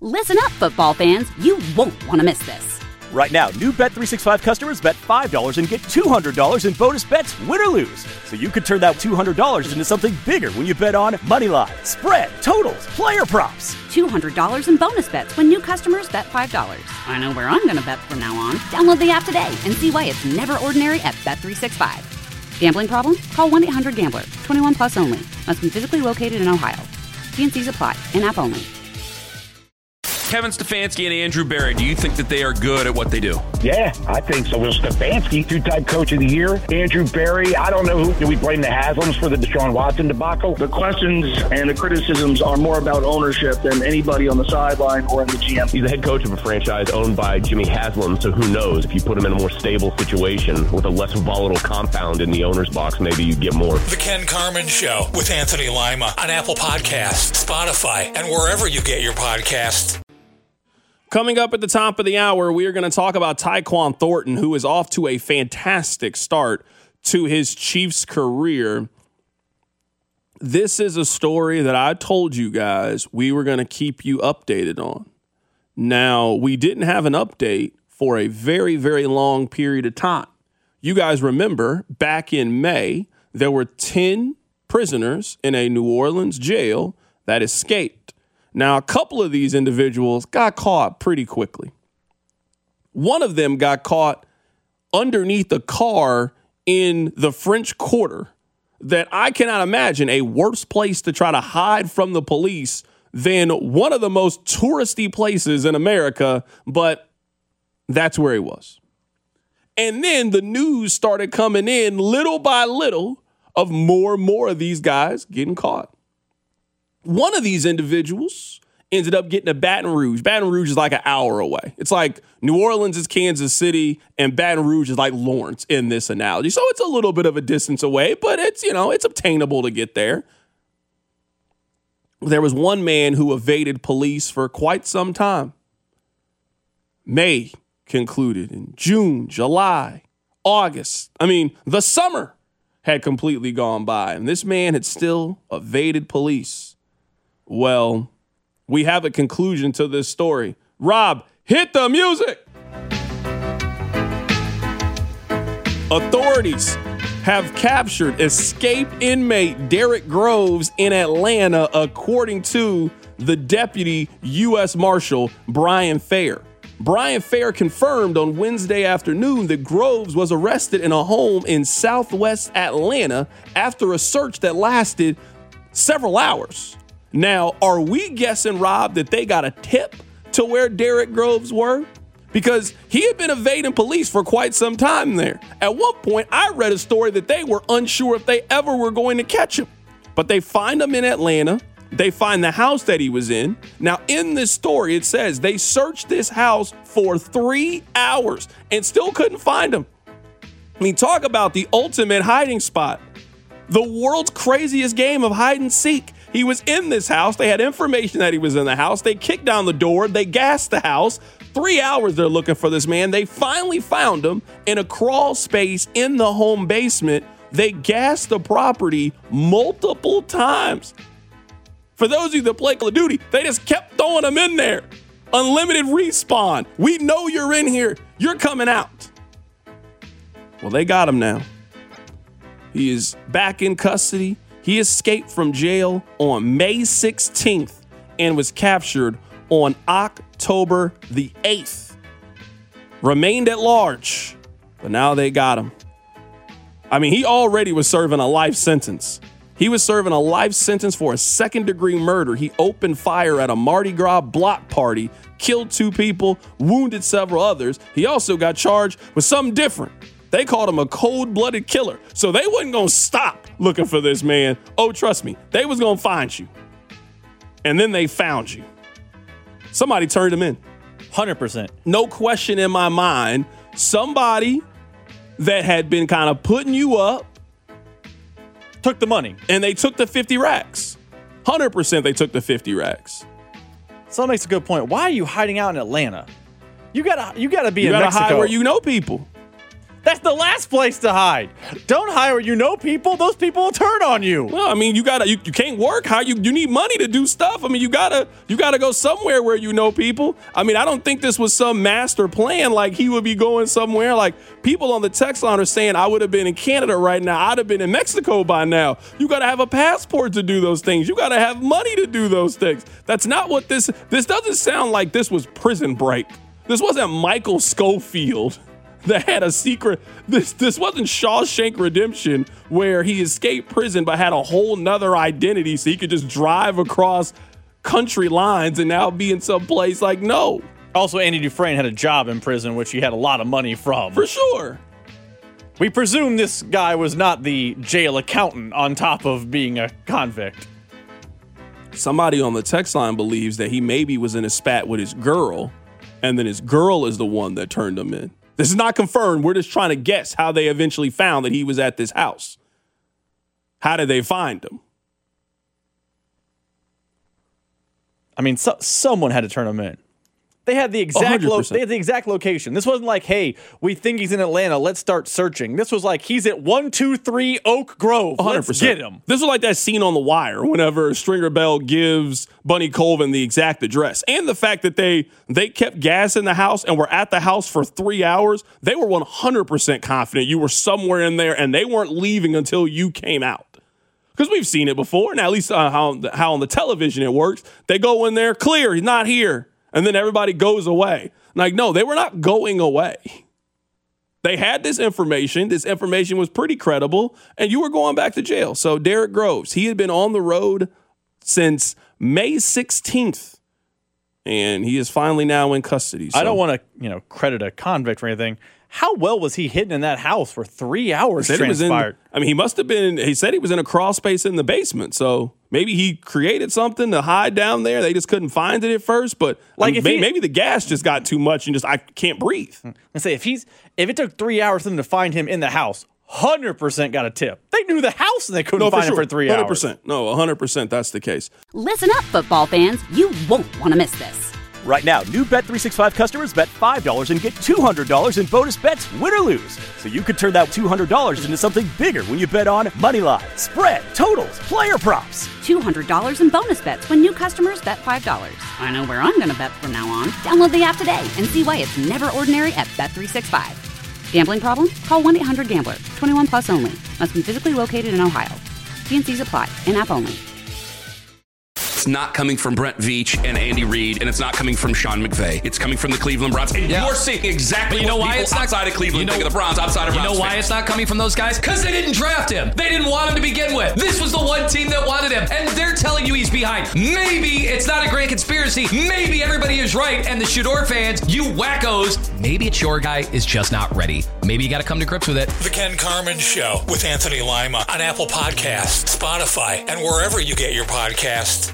Listen up, football fans. You won't want to miss this. Right now, new Bet365 customers bet $5 and get $200 in bonus bets, win or lose. So you could turn that $200 into something bigger when you bet on money line, spread, totals, player props. $200 in bonus bets when new customers bet $5. I know where I'm going to bet from now on. Download the app today and see why it's never ordinary at Bet365. Gambling problem? Call 1-800-GAMBLER. 21 plus only. Must be physically located in Ohio. T&Cs apply. In-app only. Kevin Stefanski and Andrew Berry, do you think that they are good at what they do? Yeah, I think so. Well, Stefanski, two-time coach of the year. Andrew Berry, I don't know who. Do we blame the Haslams for the Deshaun Watson debacle? The questions and the criticisms are more about ownership than anybody on the sideline or in the GM. He's the head coach of a franchise owned by Jimmy Haslam, so who knows? If you put him in a more stable situation with a less volatile compound in the owner's box, maybe you get more. The Ken Carman Show with Anthony Lima on Apple Podcasts, Spotify, and wherever you get your podcasts. Coming up at the top of the hour, we are going to talk about Tyquan Thornton, who is off to a fantastic start to his Chiefs career. This is a story that I told you guys we were going to keep you updated on. Now, we didn't have an update for a very, very long period of time. You guys remember back in May, there were 10 prisoners in a New Orleans jail that escaped. Now, a couple of these individuals got caught pretty quickly. One of them got caught underneath a car in the French Quarter that I cannot imagine a worse place to try to hide from the police than one of the most touristy places in America, but that's where he was. And then the news started coming in little by little of more and more of these guys getting caught. One of these individuals ended up getting to Baton Rouge. Baton Rouge is like an hour away. It's like New Orleans is Kansas City and Baton Rouge is like Lawrence in this analogy. So it's a little bit of a distance away, but it's, it's obtainable to get there. There was one man who evaded police for quite some time. May concluded in June, July, August. The summer had completely gone by, and this man had still evaded police. Well, we have a conclusion to this story. Rob, hit the music. Authorities have captured escaped inmate Derek Groves in Atlanta, according to the deputy U.S. Marshal Brian Fair. Brian Fair confirmed on Wednesday afternoon that Groves was arrested in a home in southwest Atlanta after a search that lasted several hours. Now, are we guessing, Rob, that they got a tip to where Derek Groves were? Because he had been evading police for quite some time there. At one point, I read a story that they were unsure if they ever were going to catch him. But they find him in Atlanta. They find the house that he was in. Now, in this story, it says they searched this house for 3 hours and still couldn't find him. Talk about the ultimate hiding spot. The world's craziest game of hide and seek. He was in this house. They had information that he was in the house. They kicked down the door. They gassed the house. 3 hours they're looking for this man. They finally found him in a crawl space in the home basement. They gassed the property multiple times. For those of you that play Call of Duty, they just kept throwing him in there. Unlimited respawn. We know you're in here. You're coming out. Well, they got him now. He is back in custody. He escaped from jail on May 16th and was captured on October the 8th. Remained at large, but now they got him. He already was serving a life sentence. He was serving a life sentence for a second-degree murder. He opened fire at a Mardi Gras block party, killed 2 people, wounded several others. He also got charged with something different. They called him a cold-blooded killer. So they wasn't going to stop looking for this man. Oh, trust me, they was going to find you. And then they found you. Somebody turned him in. 100%. No question in my mind, somebody that had been kind of putting you up took the money. And they took the 50 racks. 100% they took the 50 racks. So that makes a good point. Why are you hiding out in Atlanta? You gotta be in Mexico. You gotta hide where you know people. That's the last place to hide. Don't hire where you know people. Those people will turn on you. Well, I mean, you can't work. You need money to do stuff. I mean, you gotta go somewhere where you know people. I mean, I don't think this was some master plan. Like he would be going somewhere. Like people on the text line are saying, I would have been in Canada right now. I'd have been in Mexico by now. You gotta have a passport to do those things. You gotta have money to do those things. That's not what this doesn't sound like. This was Prison Break. This wasn't Michael Scofield that had a secret. This wasn't Shawshank Redemption where he escaped prison but had a whole nother identity so he could just drive across country lines and now be in some place. Like, no. Also, Andy Dufresne had a job in prison, which he had a lot of money from. For sure. We presume this guy was not the jail accountant on top of being a convict. Somebody on the text line believes that he maybe was in a spat with his girl, and then his girl is the one that turned him in. This is not confirmed. We're just trying to guess how they eventually found that he was at this house. How did they find him? I mean, someone had to turn him in. They had the exact location. This wasn't like, hey, we think he's in Atlanta. Let's start searching. This was like, he's at 123 Oak Grove. 100%. Let's get him. This was like that scene on The Wire whenever Stringer Bell gives Bunny Colvin the exact address. And the fact that they kept gas in the house and were at the house for 3 hours. They were 100% confident you were somewhere in there and they weren't leaving until you came out. Because we've seen it before. Now, at least how on the television it works. They go in there, clear, he's not here. And then everybody goes away. Like, no, they were not going away. They had this information. This information was pretty credible, and you were going back to jail. So Derek Groves, he had been on the road since May 16th, and he is finally now in custody. So. I don't want to, credit a convict or anything. How well was he hidden in that house for 3 hours transpired? He must have been, he said he was in a crawl space in the basement. So maybe he created something to hide down there. They just couldn't find it at first. But like maybe the gas just got too much and I can't breathe. I say, if it took 3 hours for them to find him in the house, 100% got a tip. They knew the house and they couldn't find him for 3 hours. 100%. No, 100% that's the case. Listen up, football fans. You won't want to miss this. Right now, new Bet365 customers bet $5 and get $200 in bonus bets, win or lose. So you could turn that $200 into something bigger when you bet on moneyline, spread, totals, player props. $200 in bonus bets when new customers bet $5. I know where I'm going to bet from now on. Download the app today and see why it's never ordinary at Bet365. Gambling problem? Call 1-800-GAMBLER. 21 plus only. Must be physically located in Ohio. T&Cs apply. In-app only. It's not coming from Brent Veach and Andy Reid, and it's not coming from Sean McVay. It's coming from the Cleveland Browns. And you're seeing exactly what people outside of Cleveland think of the Browns, outside of Browns. You know why it's not coming from those guys? Because they didn't draft him. They didn't want him to begin with. This was the one team that wanted him, and they're telling you he's behind. Maybe it's not a grand conspiracy. Maybe everybody is right, and the Shador fans, you wackos, maybe it's your guy is just not ready. Maybe you got to come to grips with it. The Ken Carman Show with Anthony Lima on Apple Podcasts, Spotify, and wherever you get your podcasts.